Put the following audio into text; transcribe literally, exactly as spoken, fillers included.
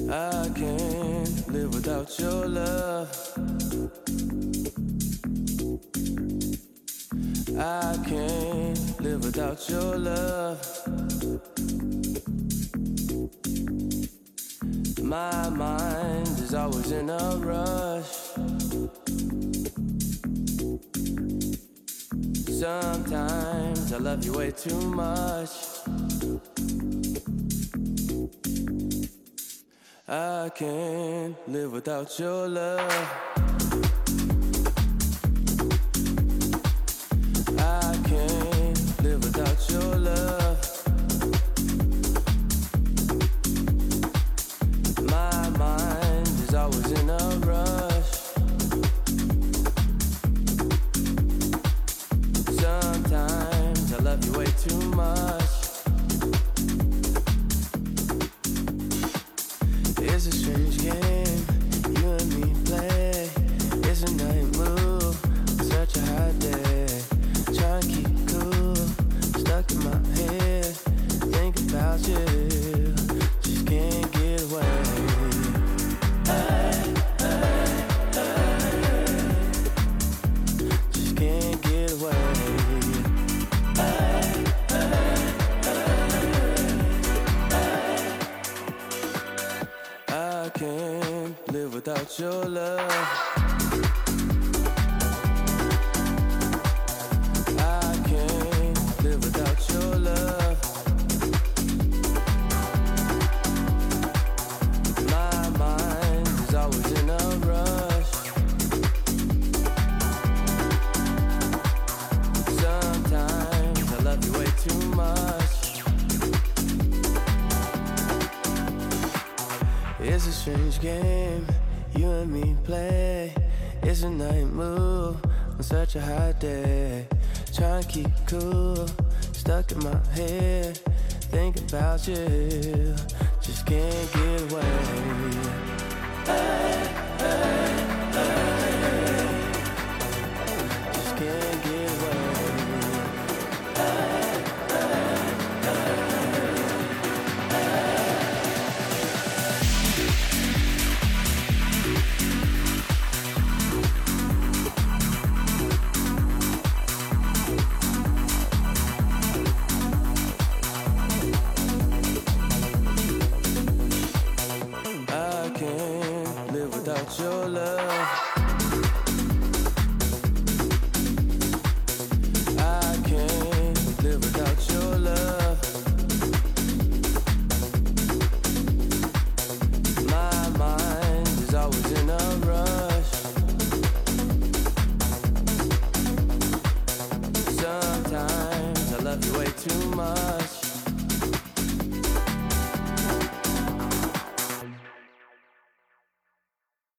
I can't live without your love. I can't live without your love. My mind is always in a rush. Sometimes I love you way too much. I can't live without your love. I can't live without your love. My mind is always in a rush. Sometimes I love you way too much. It's a strange game you and me play. It's a night move on such a hot day. Try and keep cool, stuck in my head. Think about you, just can't get away. Hey, hey, hey. Just can't get away. Hey, hey, hey, hey. I can't live without your love. I can't live without your love. My mind is always in a rush. Sometimes I love you way too much. It's a strange game you and me play. It's a night move on such a hot day. Try and keep cool, stuck in my head. Think about you, just can't get away. Hey, hey.